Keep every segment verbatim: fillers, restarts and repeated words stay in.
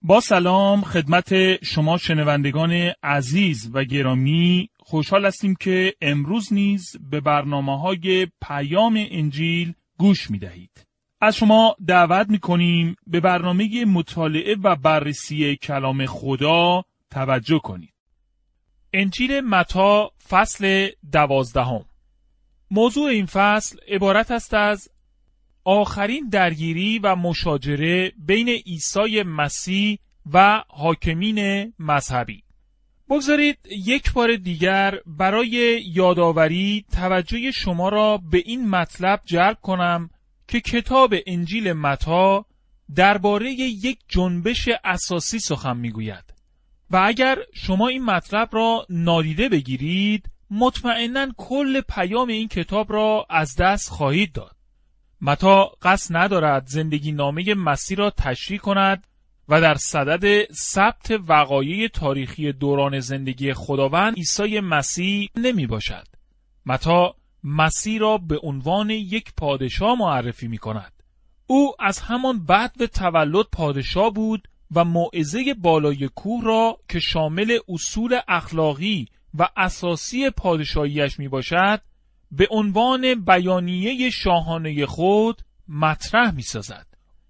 با سلام خدمت شما شنوندگان عزیز و گرامی، خوشحال هستیم که امروز نیز به برنامه‌های پیام انجیل گوش می‌دهید. از شما دعوت می‌کنیم به برنامه مطالعه و بررسی کلام خدا توجه کنید. انجیل متی فصل دوازدهم. موضوع این فصل عبارت است از آخرین درگیری و مشاجره بین عیسی مسیح و حاکمین مذهبی. بگذارید یک بار دیگر برای یادآوری توجه شما را به این مطلب جلب کنم که کتاب انجیل متی درباره یک جنبش اساسی سخن میگوید و اگر شما این مطلب را نادیده بگیرید مطمئناً کل پیام این کتاب را از دست خواهید داد. متی قصد ندارد زندگی نامه مسیح را تشریح کند و در صدد ثبت وقایع تاریخی دوران زندگی خداوند عیسی مسیح نمی باشد. متی مسیح را به عنوان یک پادشاه معرفی می کند. او از همان بعد به تولد پادشاه بود و موعظه بالای کوه را که شامل اصول اخلاقی و اساسی پادشاهیش می باشد به عنوان بیانیه شاهانه خود مطرح می سازد.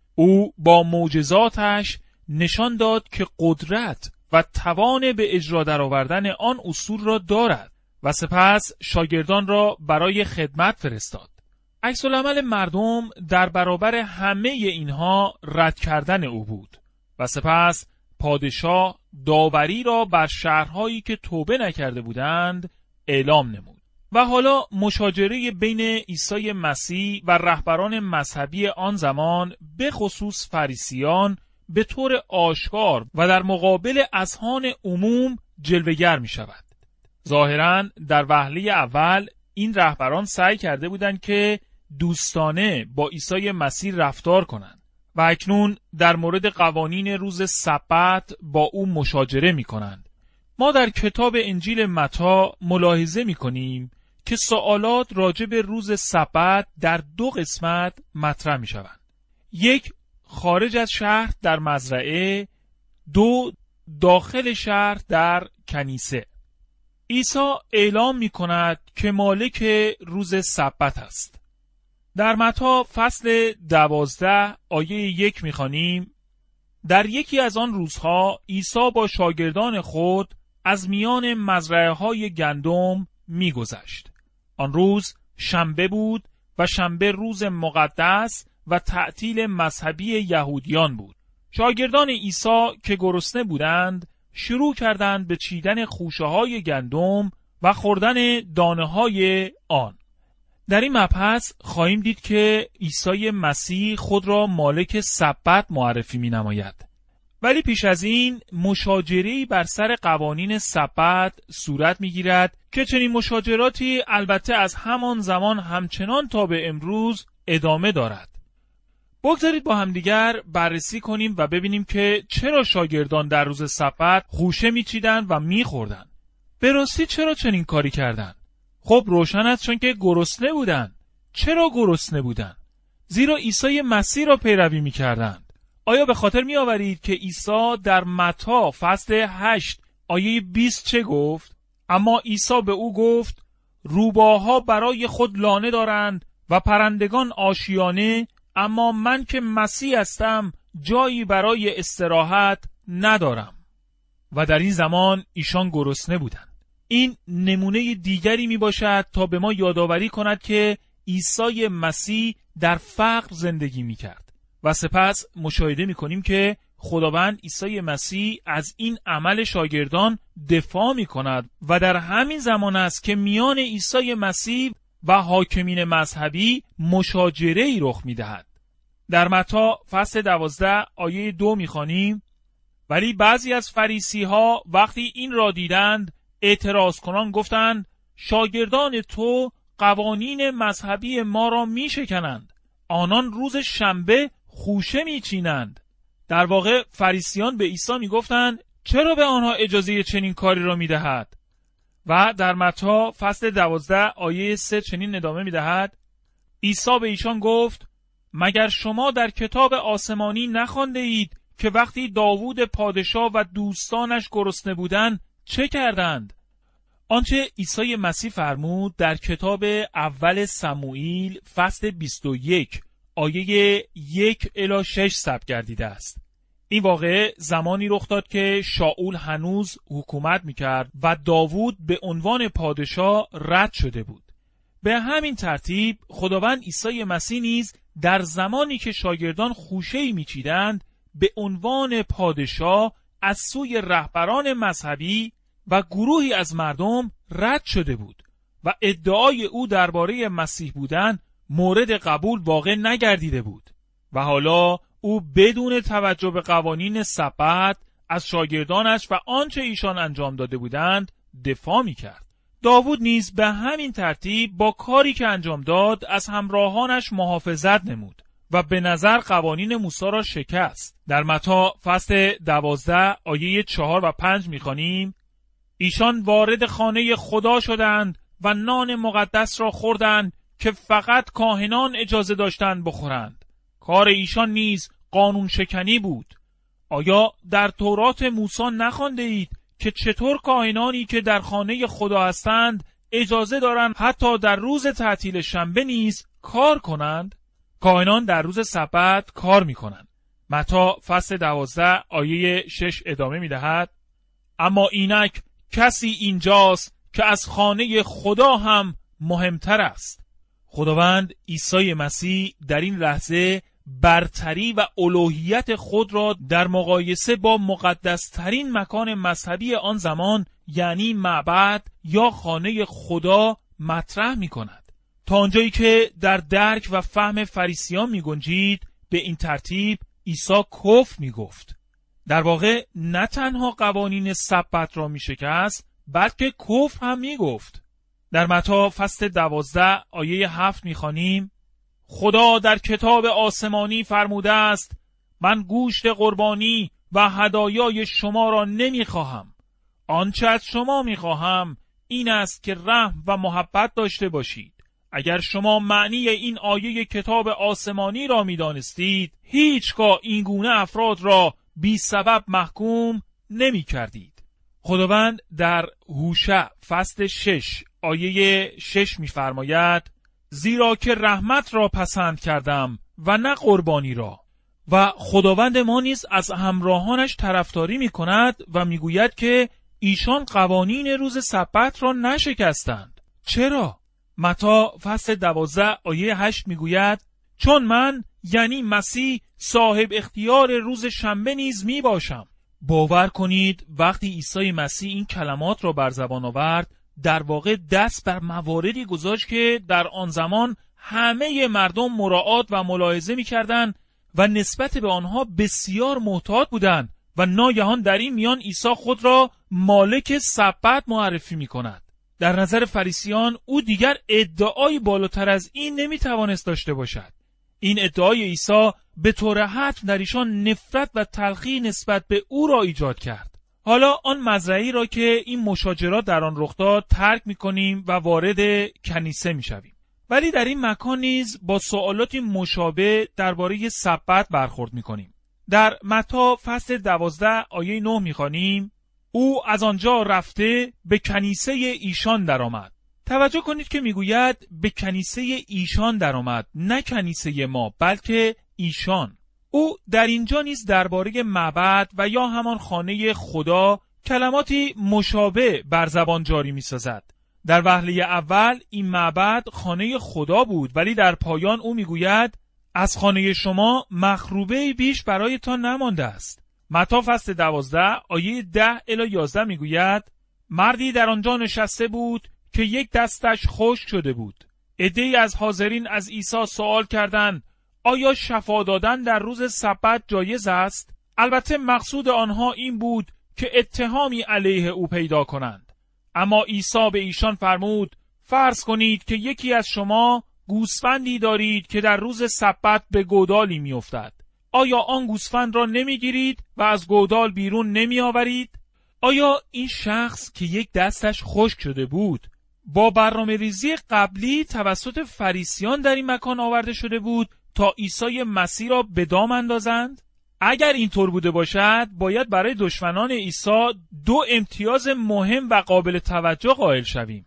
او با معجزاتش نشان داد که قدرت و توان به اجرا درآوردن آن اصول را دارد و سپس شاگردان را برای خدمت فرستاد. عکس العمل مردم در برابر همه اینها رد کردن او بود و سپس پادشاه داوری را بر شهرهایی که توبه نکرده بودند اعلام نمود. و حالا مشاجره بین عیسی مسیح و رهبران مذهبی آن زمان به خصوص فریسیان به طور آشکار و در مقابل اذهان عموم جلوه‌گر می شود. ظاهراً در وهله اول این رهبران سعی کرده بودند که دوستانه با عیسی مسیح رفتار کنند و اکنون در مورد قوانین روز سبت با او مشاجره می کنند. ما در کتاب انجیل متی ملاحظه می کنیم که سوالات راجع به روز سبت در دو قسمت مطرح می شوند. یک، خارج از شهر در مزرعه، دو، داخل شهر در کنیسه. عیسی اعلام می کند که مالک روز سبت است. در متی فصل دوازده آیه یک می خوانیم: در یکی از آن روزها عیسی با شاگردان خود از میان مزرعه های گندم می گذشت. آن روز شنبه بود و شنبه روز مقدس و تعطیل مذهبی یهودیان بود. شاگردان عیسی که گرسنه بودند شروع کردند به چیدن خوشه های گندم و خوردن دانه های آن. در این مبحث خواهیم دید که عیسی مسیح خود را مالک سبت معرفی می نماید. ولی پیش از این مشاجره‌ای بر سر قوانین سبت صورت می‌گیرد که چنین مشاجراتی البته از همان زمان همچنان تا به امروز ادامه دارد. بگذارید با همدیگر بررسی کنیم و ببینیم که چرا شاگردان در روز سبت خوشه می‌چیدند و می‌خوردند. به راستی چرا چنین کاری کردند؟ خب روشن است چون که گرسنه بودند. چرا گرسنه بودند؟ زیرا عیسی مسیح را پیروی می‌کردند. آیا به خاطر می آورید که عیسی در متی فصل هشت آیه بیست چه گفت؟ اما عیسی به او گفت: روباها برای خود لانه دارند و پرندگان آشیانه، اما من که مسیح هستم جایی برای استراحت ندارم. و در این زمان ایشان گرسنه بودند. این نمونه دیگری می باشد تا به ما یادآوری کند که عیسی مسیح در فقر زندگی می کرد. و سپس مشاهده می‌کنیم که خداوند عیسی مسیح از این عمل شاگردان دفاع می‌کند و در همین زمان است که میان عیسی مسیح و حاکمین مذهبی مشاجره‌ای رخ می‌دهد. در متی فصل دوازده آیه دو می‌خوانیم: ولی بعضی از فریسی‌ها وقتی این را دیدند اعتراض کنان گفتند: شاگردان تو قوانین مذهبی ما را می‌شکنند. آنان روز شنبه خوشه میچینند. در واقع فریسیان به عیسی میگفتند چرا به آنها اجازه چنین کاری را میدهد؟ و در متی فصل دوازده آیه سه چنین ادامه میدهد: عیسی به ایشان گفت: مگر شما در کتاب آسمانی نخوانده اید که وقتی داوود پادشاه و دوستانش گرسنه بودند چه کردند؟ آنچه عیسی مسیح فرمود در کتاب اول سموئیل فصل بیست و یک آیه یک الی شش ثبت گردیده است. این واقعه زمانی رخ داد که شاول هنوز حکومت میکرد و داوود به عنوان پادشاه رد شده بود. به همین ترتیب خداوند عیسی مسیح نیز در زمانی که شاگردان خوشه‌ای میچیدند به عنوان پادشاه از سوی رهبران مذهبی و گروهی از مردم رد شده بود و ادعای او درباره مسیح بودن مورد قبول واقع نگردیده بود و حالا او بدون توجه به قوانین سبت از شاگردانش و آنچه ایشان انجام داده بودند دفاع می‌کرد. داوود نیز به همین ترتیب با کاری که انجام داد از همراهانش محافظت نمود و به نظر قوانین موسی را شکست. در متی فصل دوازده آیه چهار و پنج می‌خوانیم: ایشان وارد خانه خدا شدند و نان مقدس را خوردند که فقط کاهنان اجازه داشتند بخورند. کار ایشان نیز قانون شکنی بود. آیا در تورات موسی نخوانده اید که چطور کاهنانی که در خانه خدا هستند اجازه دارند حتی در روز تعطیل شنبه نیز کار کنند؟ کاهنان در روز سبت کار می کنند. متی فصل دوازده آیه شش ادامه می دهد: اما اینک کسی اینجاست که از خانه خدا هم مهمتر است. خداوند عیسی مسیح در این لحظه برتری و الوهیت خود را در مقایسه با مقدسترین مکان مذهبی آن زمان یعنی معبد یا خانه خدا مطرح می کند. تا آنجایی که در درک و فهم فریسیان می گنجید به این ترتیب عیسی کفر می گفت. در واقع نه تنها قوانین سبت را می شکست بلکه کفر هم می گفت. در متی فصل دوازده آیه هفت می خوانیم: خدا در کتاب آسمانی فرموده است من گوشت قربانی و هدایای شما را نمی خواهم. آنچه از شما می خواهم این است که رحم و محبت داشته باشید. اگر شما معنی این آیه کتاب آسمانی را می دانستید هیچگاه این گونه افراد را بی سبب محکوم نمی کردید. خداوند در هوشع فصل شش آیه شش می فرماید: زیرا که رحمت را پسند کردم و نه قربانی را. و خداوند ما نیز از همراهانش طرفداری می کند و می گوید که ایشان قوانین روز سبت را نشکستند. چرا؟ متی فصل دوازده آیه هشت می گوید: چون من یعنی مسیح صاحب اختیار روز شنبه نیز می باشم. باور کنید وقتی عیسی مسیح این کلمات را بر زبان آورد در واقع دست بر مواردی گذاشت که در آن زمان همه مردم مراعات و ملاحظه می کردن و نسبت به آنها بسیار محتاط بودند و ناگهان در این میان عیسی خود را مالک سبت معرفی می کند. در نظر فریسیان او دیگر ادعای بالاتر از این نمی توانست داشته باشد. این ادعای عیسی به طور حتم در ایشان نفرت و تلخی نسبت به او را ایجاد کرد. حالا آن مزرعه‌ای را که این مشاجرات در آن رخ داد ترک می‌کنیم و وارد کنیسه می‌شویم. ولی در این مکان نیز با سوالاتی مشابه درباره سبت برخورد می‌کنیم. در متی فصل دوازده آیه نه می‌خوانیم: او از آنجا رفته به کنیسه ایشان درآمد. توجه کنید که میگوید به کنیسه ایشان درآمد، نه کنیسه ما بلکه ایشان. او در اینجا نیز درباره معبد و یا همان خانه خدا کلماتی مشابه بر زبان جاری می‌سازد. در وهله اول این معبد خانه خدا بود، ولی در پایان او میگوید از خانه شما مخروبه بیش برایتان نمانده است. متی فصل دوازده آیه ده الی یازده میگوید: مردی در آنجا نشسته بود که یک دستش خشک شده بود. عده‌ای از حاضرین از عیسی سوال کردند آیا شفا دادن در روز سبت جایز است؟ البته مقصود آنها این بود که اتهامی علیه او پیدا کنند. اما عیسی به ایشان فرمود: فرض کنید که یکی از شما گوسفندی دارید که در روز سبت به گودالی میافتد. آیا آن گوسفند را نمیگیرید و از گودال بیرون نمیآورید؟ آیا این شخص که یک دستش خشک شده بود با برنامه ریزی قبلی توسط فریسیان در این مکان آورده شده بود تا عیسی مسیح را به دام اندازند؟ اگر اینطور بوده باشد باید برای دشمنان عیسی دو امتیاز مهم و قابل توجه قائل شویم.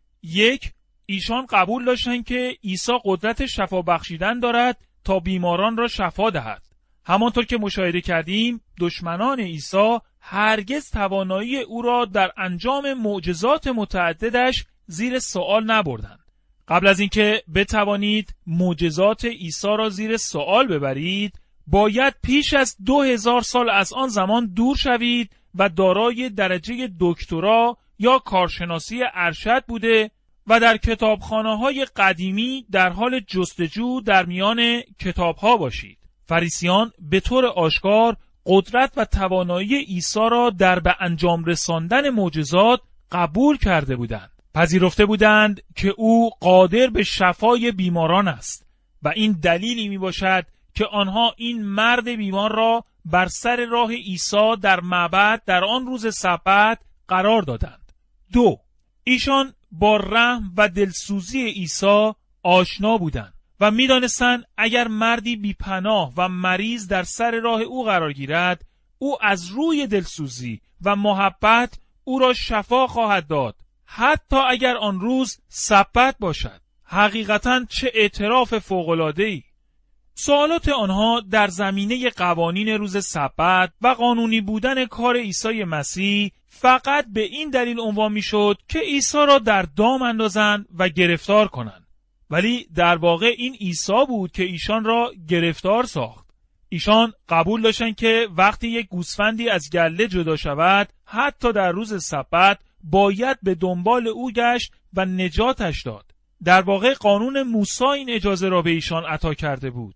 یک، ایشان قبول داشتند که عیسی قدرت شفا بخشیدن دارد تا بیماران را شفا دهد. همانطور که مشاهده کردیم دشمنان عیسی هرگز توانایی او را در انجام معجزات متعددش زیر سوال نبردند. قبل از اینکه بتوانید معجزات عیسی را زیر سوال ببرید باید پیش از دو هزار سال از آن زمان دور شوید و دارای درجه دکترا یا کارشناسی ارشد بوده و در کتابخانه‌های قدیمی در حال جستجو در میان کتاب‌ها باشید. فریسیان به طور آشکار قدرت و توانایی عیسی را در به انجام رساندن معجزات قبول کرده بودند. پذیرفته بودند که او قادر به شفای بیماران است و این دلیلی می باشد که آنها این مرد بیمار را بر سر راه عیسی در معبد در آن روز سبت قرار دادند. دو، ایشان با رحم و دلسوزی عیسی آشنا بودند و می دانستند اگر مردی بیپناه و مریض در سر راه او قرار گیرد او از روی دلسوزی و محبت او را شفا خواهد داد، حتی اگر آن روز سبت باشد. حقیقتاً چه اعتراف فوق‌العاده‌ای! سوالات آنها در زمینه قوانین روز سبت و قانونی بودن کار عیسی مسیح فقط به این دلیل عنوان می‌شد که عیسی را در دام اندازند و گرفتار کنند. ولی در واقع این عیسی بود که ایشان را گرفتار ساخت. ایشان قبول داشتند که وقتی یک گوسفندی از گله جدا شود، حتی در روز سبت باید به دنبال او گشت و نجاتش داد. در واقع قانون موسی این اجازه را به ایشان عطا کرده بود.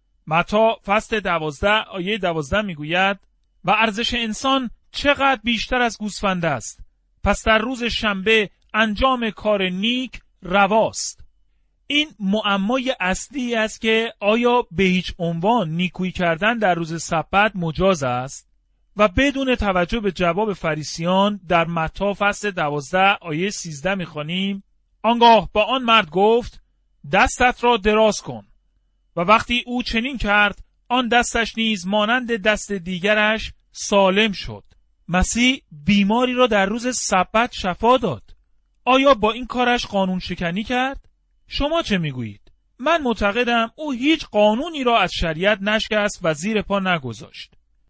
متی فصل دوازده آیه دوازده میگوید و ارزش انسان چقدر بیشتر از گوسفند است، پس در روز شنبه انجام کار نیک رواست. این معمای اصلی است که آیا به هیچ عنوان نیکویی کردن در روز سبت مجاز است؟ و بدون توجه به جواب فریسیان در متی فصل دوازده آیه سیزده میخوانیم آنگاه با آن مرد گفت دستت را دراز کن. و وقتی او چنین کرد آن دستش نیز مانند دست دیگرش سالم شد. مسیح بیماری را در روز سبت شفا داد. آیا با این کارش قانون شکنی کرد؟ شما چه میگویید؟ من معتقدم او هیچ قانونی را از شریعت نشکست و زیر پا نگذاشت.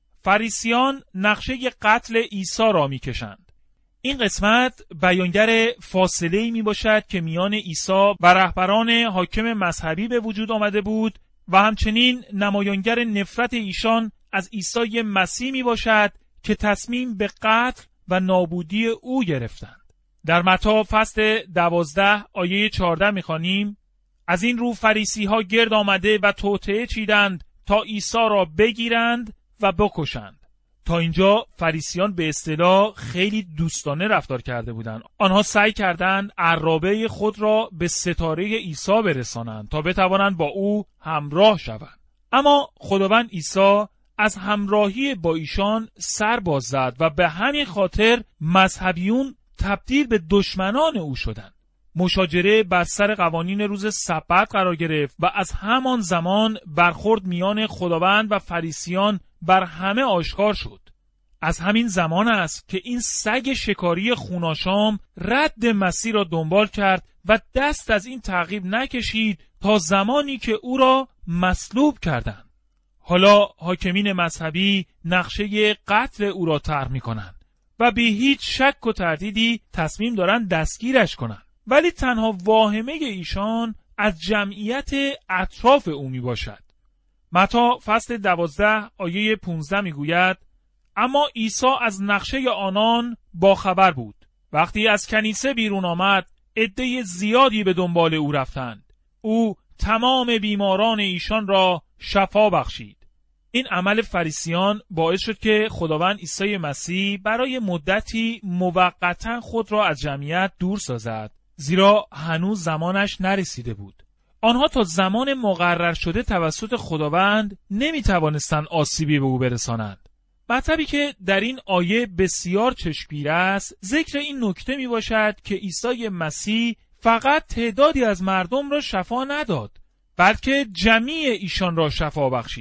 فریسیان نقشه قتل عیسی را میکشند. این قسمت بیانگر فاصله‌ای میباشد که میان عیسی و رهبران حاکم مذهبی به وجود آمده بود و همچنین نمایانگر نفرت ایشان از عیسی مسیح میباشد که تصمیم به قتل و نابودی او گرفتند. در متی فصل دوازده آیه چهارده میخوانیم از این رو فریسی ها گرد آمده و توطئه چیدند تا عیسی را بگیرند و بکشند. تا اینجا فریسیان به اصطلاح خیلی دوستانه رفتار کرده بودند. آنها سعی کردند عرابه خود را به ستاره عیسی برسانند تا بتوانند با او همراه شوند. اما خداوند عیسی از همراهی با ایشان سر باز زد و به همین خاطر مذهبیون تبدیل به دشمنان او شدند. مشاجره بر سر قوانین روز سبت قرار گرفت و از همان زمان برخورد میان خداوند و فریسیان بر همه آشکار شد. از همین زمان است که این سگ شکاری خوناشام رد مسیح را دنبال کرد و دست از این تعقیب نکشید تا زمانی که او را مصلوب کردند. حالا حاکمین مذهبی نقشه قتل او را طرح می‌کنند و بی هیچ شک و تردیدی تصمیم دارند دستگیرش کنند. ولی تنها واهمه ایشان از جمعیت اطراف او می باشد. متی فصل دوازده آیه پانزده می گوید اما عیسی از نقشه آنان با خبر بود. وقتی از کنیسه بیرون آمد عده زیادی به دنبال او رفتند. او تمام بیماران ایشان را شفا بخشید. این عمل فریسیان باعث شد که خداوند عیسی مسیح برای مدتی موقتا خود را از جمعیت دور سازد، زیرا هنوز زمانش نرسیده بود. آنها تا زمان مقرر شده توسط خداوند نمی توانستند آسیبی به او برسانند. مطلبی که در این آیه بسیار چشمگیر است، ذکر این نکته می باشد که عیسی مسیح فقط تعدادی از مردم را شفا نداد، بلکه جمیع ایشان را شفا بخشید.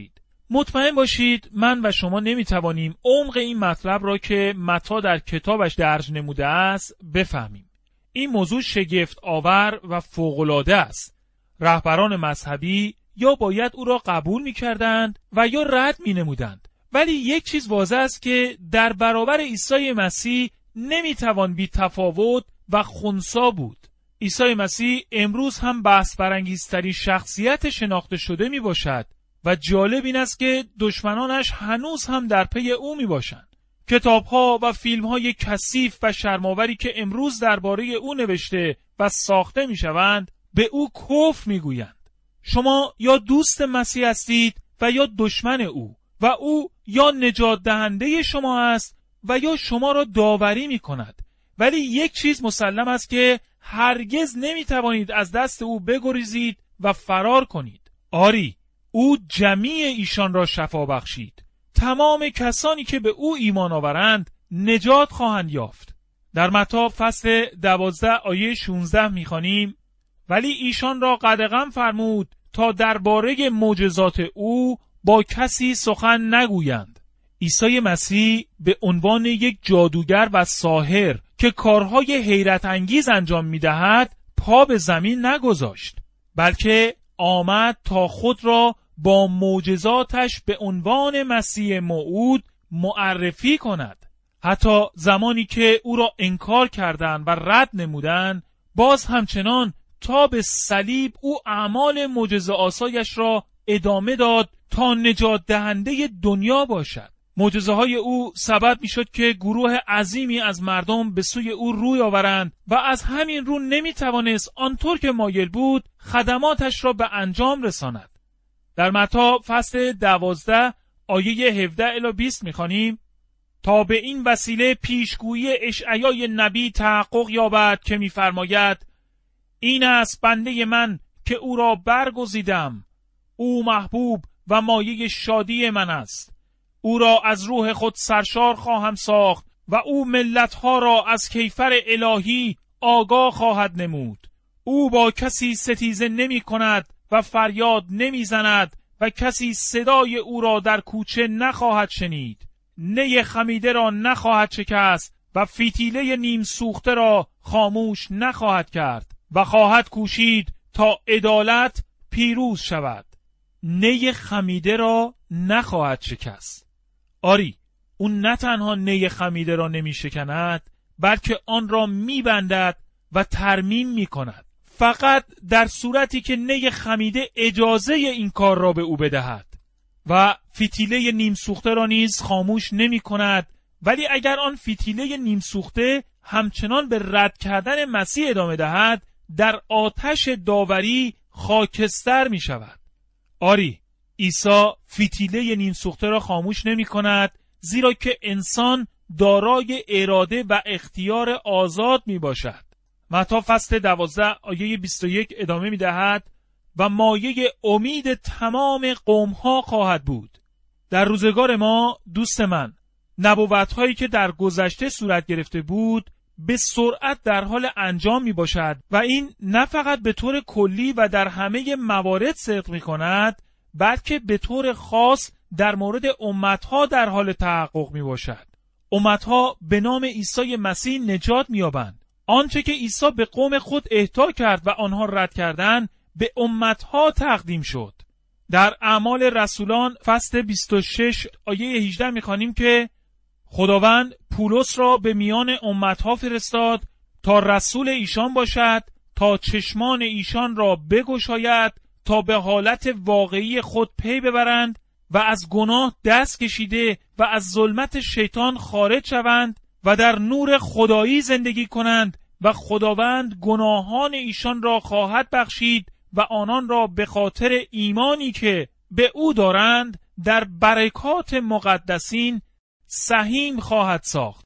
مطمئن باشید من و شما نمیتوانیم عمق این مطلب را که متی در کتابش درج نموده است بفهمیم. این موضوع شگفت آور و فوق‌العاده است. رهبران مذهبی یا باید او را قبول می‌کردند و یا رد می‌نمودند. ولی یک چیز واضح است که در برابر عیسی مسیح نمیتوان بی تفاوت و خنثی بود. عیسی مسیح امروز هم بحث برانگیزترین شخصیت شناخته شده می باشد و جالب این است که دشمنانش هنوز هم در پی او می باشند. کتاب‌ها و فیلم‌های کثیف و شرم‌آوری که امروز درباره او نوشته و ساخته می‌شوند به او کفر می‌گویند. شما یا دوست مسیح هستید و یا دشمن او و او یا نجات دهنده شما است و یا شما را داوری می‌کند. ولی یک چیز مسلم است که هرگز نمی‌توانید از دست او بگریزید و فرار کنید. آری، او جمیع ایشان را شفا بخشید. تمام کسانی که به او ایمان آورند نجات خواهند یافت. در متی فصل دوازده آیه شانزده می‌خوانیم: ولی ایشان را قدغن فرمود تا درباره معجزات او با کسی سخن نگویند. عیسی مسیح به عنوان یک جادوگر و ساحر که کارهای حیرت انگیز انجام می‌دهد پا به زمین نگذاشت، بلکه آمد تا خود را با معجزاتش به عنوان مسیح موعود معرفی کند. حتی زمانی که او را انکار کردند و رد نمودند، باز همچنان تا به صلیب او اعمال معجزه‌آسایش را ادامه داد تا نجات دهنده دنیا باشد. معجزه های او سبب می شد که گروه عظیمی از مردم به سوی او روی آورند و از همین رو نمی توانست آنطور که مایل بود خدماتش را به انجام رساند. در متی فصل دوازده آیه هفده الی بیست می خوانیم: تا به این وسیله پیشگویی اشعیای نبی تحقق یابد که می فرماید: این است بنده من که او را برگزیدم، او محبوب و مایه شادی من است. او را از روح خود سرشار خواهم ساخت و او ملتها را از کیفر الهی آگاه خواهد نمود. او با کسی ستیزه نمی کند و فریاد نمی زند و کسی صدای او را در کوچه نخواهد شنید. نی خمیده را نخواهد شکست و فتیله نیم سوخته را خاموش نخواهد کرد و خواهد کوشید تا عدالت پیروز شود. نی خمیده را نخواهد شکست. آری، اون نه تنها نی خمیده را نمی شکند، بلکه آن را می بندد و ترمیم می کند. فقط در صورتی که نی خمیده اجازه این کار را به او بدهد. و فتیله نیم سوخته را نیز خاموش نمی کند. ولی اگر آن فتیله نیم سوخته همچنان به رد کردن مسیح ادامه دهد، در آتش داوری خاکستر می شود. آری، عیسی فتیله نیم سوخته را خاموش نمی کند، زیرا که انسان دارای اراده و اختیار آزاد می باشد. متی فصل دوازده آیه بیست و یک ادامه می دهد: و مایه امید تمام قوم ها خواهد بود. در روزگار ما دوست من، نبوت هایی که در گذشته صورت گرفته بود به سرعت در حال انجام می باشد و این نه فقط به طور کلی و در همه موارد صدق می کند، بلکه به طور خاص در مورد امتها در حال تحقق می باشد. امتها به نام عیسی مسیح نجات می یابند. آنچه که عیسی به قوم خود اهدا کرد و آنها رد کردند به امتها تقدیم شد. در اعمال رسولان فصل بیست و شش آیه هجده می خوانیم که خداوند پولس را به میان امتها فرستاد تا رسول ایشان باشد، تا چشمان ایشان را بگشاید تا به حالت واقعی خود پی ببرند و از گناه دست کشیده و از ظلمت شیطان خارج شوند و در نور خدایی زندگی کنند و خداوند گناهان ایشان را خواهد بخشید و آنان را به خاطر ایمانی که به او دارند در برکات مقدسین سهیم خواهد ساخت.